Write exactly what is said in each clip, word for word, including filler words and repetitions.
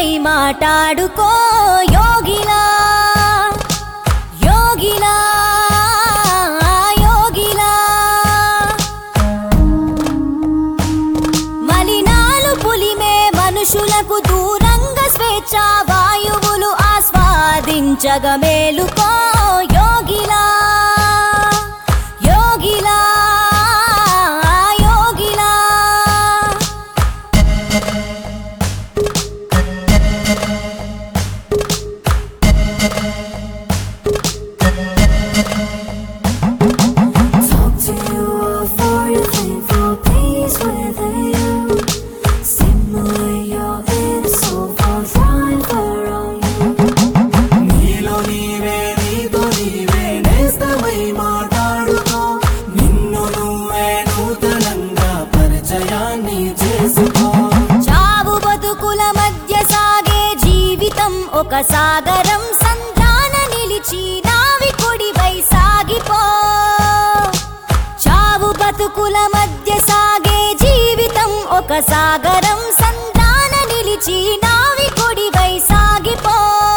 నిజమై మాట్లాడుకో యోగిలా యోగిలా యోగిలా మలినాలు పులిమే మనుషులకు దూరంగా స్వేచ్ఛ వాయువులు ఆస్వాదించగా మేలుకో యోగిలా యోగిలా యోగిలా Talk to you for your thankful peace within you. Simulate your inner soul falls right around you. నీలో నీవే నీతో నీవే నేస్తమై మాట్లాడుకో నిన్ను నువ్వే నూతనంగా పరిచయాన్ని చేసుకో చావు బతుకుల మధ్య సాగే జీవితం ఒక సాగరం సంద్రాన నిలిచి నావికుడివై సాగిపో చావు బతుకుల మధ్య సాగే జీవితం ఒక సాగరం సంద్రాన నిలిచి నావికుడివై సాగిపో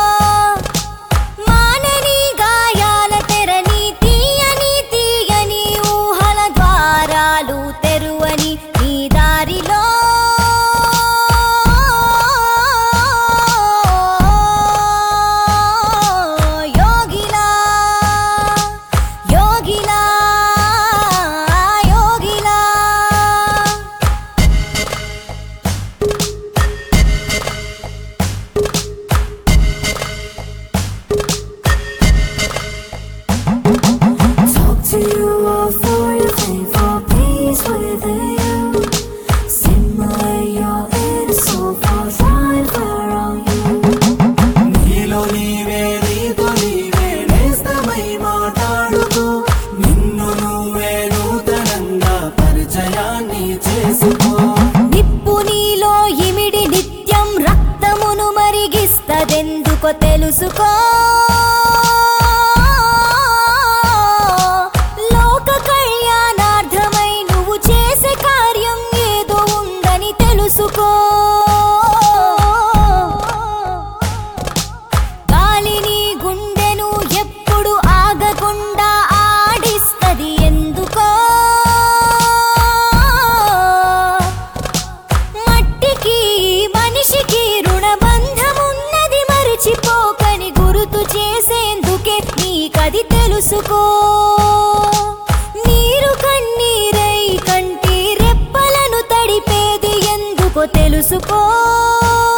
మానని గాయాల తెరని తీయని తీయని ఊహల ద్వారాలు తెరువని నీ దారిలో యోగిలా యోగిలా యోగిలా Talk to you for your thankful peace within you. Simulate your inner soul falls right around you. నీలో నీవే నీతో నీవే నేస్తమై మాట్లాడుకో నిన్ను నువ్వే నూతనంగా పరిచయాన్ని చేసుకో నిప్పు నీలో ఇమిడి నిత్యం రక్తమును మరిగిస్తదెందుకో తెలుసుకో లోక కళ్యాణార్థమై నువ్వు చేసే కార్యం ఏదో ఉందని తెలుసుకో గాలిని గుండెను ఎప్పుడు ఆగకుండా ఆడిస్తది ఎందుకో మట్టికి మనిషికి రుణబంధమున్నది మరిచిపోకని గుర్తు చేసేందుకే నీకది తెలుసుకో నీరు కన్నీరై కంటి రెప్పలను తడిపేది ఎందుకో తెలుసుకో